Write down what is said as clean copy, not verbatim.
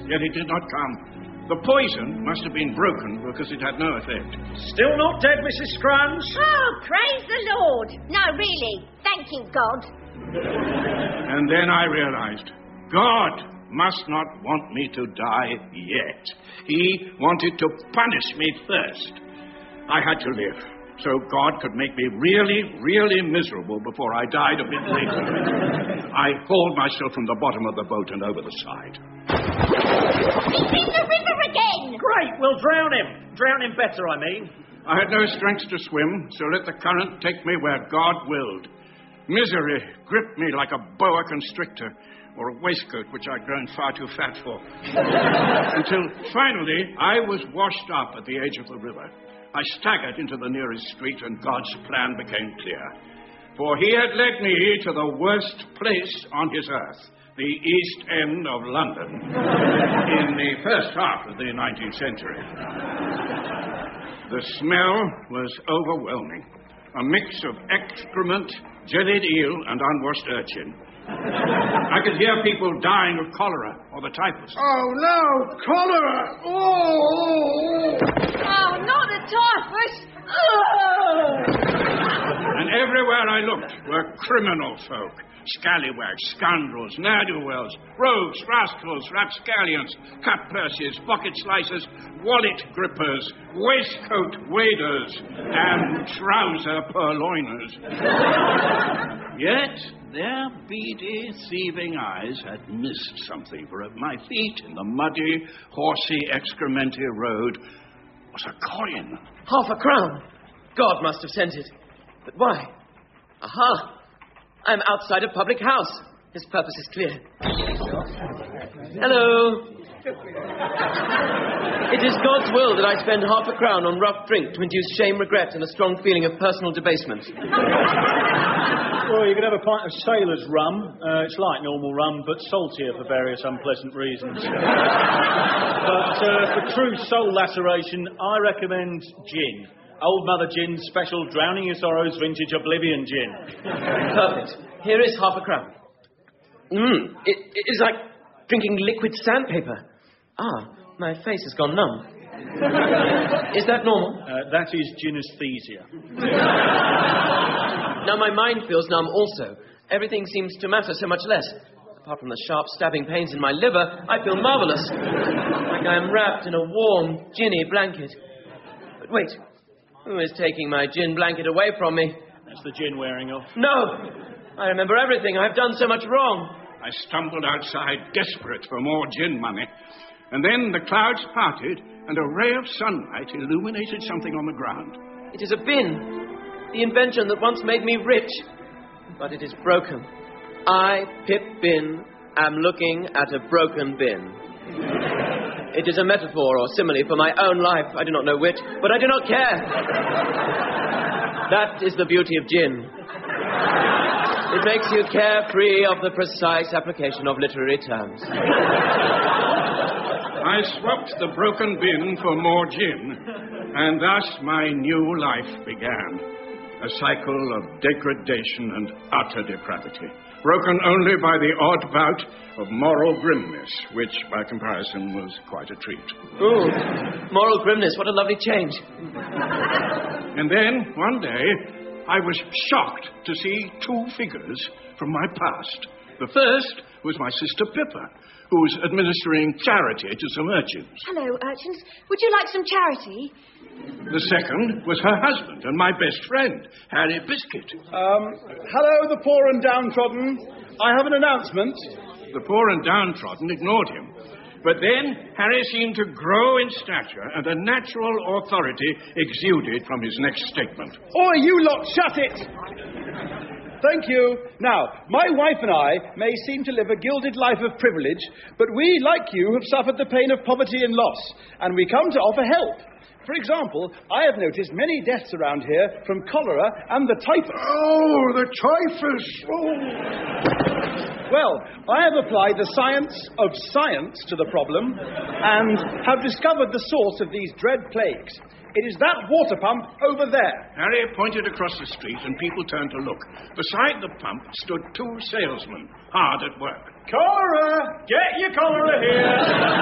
yet it did not come. The poison must have been broken because it had no effect. Still not dead, Mrs. Scrans? Oh, praise the Lord. No, really. Thank you, God. And then I realized God must not want me to die yet. He wanted to punish me first. I had to live, so God could make me really, really miserable before I died a bit later. I hauled myself from the bottom of the boat and over the side. He's in the river again! Great, we'll drown him. Drown him better, I mean. I had no strength to swim, so let the current take me where God willed. Misery gripped me like a boa constrictor, or a waistcoat which I'd grown far too fat for. Until finally I was washed up at the edge of the river. I staggered into the nearest street and God's plan became clear. For he had led me to the worst place on his earth, the East End of London, in the first half of the 19th century. The smell was overwhelming. A mix of excrement, jellied eel, and unwashed urchin. I could hear people dying of cholera or the typhus. Oh, no! Cholera! Oh! Oh, not the typhus! Oh! And everywhere I looked were criminal folk. Scallywags, scoundrels, ne'er-do-wells, rogues, rascals, rapscallions, cut-purses, pocket slicers, wallet grippers, waistcoat waders, and trouser purloiners. Yet their beady, thieving eyes had missed something, for at my feet in the muddy, horsey, excrementy road was a coin. £half a crown. God must have sent it. But why? Aha! I'm outside a public house. His purpose is clear. Hello. It is God's will that I spend £half a crown on rough drink to induce shame, regret, and a strong feeling of personal debasement. Well, you can have a pint of sailor's rum. It's like normal rum, but saltier for various unpleasant reasons. But for true soul laceration, I recommend gin. Old Mother Gin's special Drowning Your Sorrows Vintage Oblivion gin. Perfect. Here is £half a crown. It is like drinking liquid sandpaper. Ah, my face has gone numb. Is that normal? That is gynesthesia. Now my mind feels numb also. Everything seems to matter so much less. Apart from the sharp stabbing pains in my liver, I feel marvellous. Like I am wrapped in a warm, ginny blanket. But wait. Who is taking my gin blanket away from me? That's the gin wearing off. No! I remember everything. I've done so much wrong. I stumbled outside, desperate for more gin money. And then the clouds parted, and a ray of sunlight illuminated something on the ground. It is a bin. The invention that once made me rich. But it is broken. I, Pip Bin, am looking at a broken bin. It is a metaphor or simile for my own life. I do not know which, but I do not care. That is the beauty of gin. It makes you carefree of the precise application of literary terms. I swapped the broken bin for more gin, and thus my new life began. A cycle of degradation and utter depravity, broken only by the odd bout of moral grimness, which, by comparison, was quite a treat. Ooh, moral grimness, what a lovely change. And then, one day, I was shocked to see two figures from my past. The first was my sister Pippa, who was administering charity to some urchins. Hello, urchins. Would you like some charity? The second was her husband and my best friend, Harry Biscuit. Hello, the poor and downtrodden. I have an announcement. The poor and downtrodden ignored him. But then Harry seemed to grow in stature, and a natural authority exuded from his next statement. Oi, you lot, shut it! Thank you. Now, my wife and I may seem to live a gilded life of privilege, but we, like you, have suffered the pain of poverty and loss, and we come to offer help. For example, I have noticed many deaths around here from cholera and the typhus. Oh, the typhus! Oh. Well, I have applied the science of science to the problem and have discovered the source of these dread plagues. It is that water pump over there. Harry pointed across the street and people turned to look. Beside the pump stood two salesmen, hard at work. Cholera! Get your cholera here!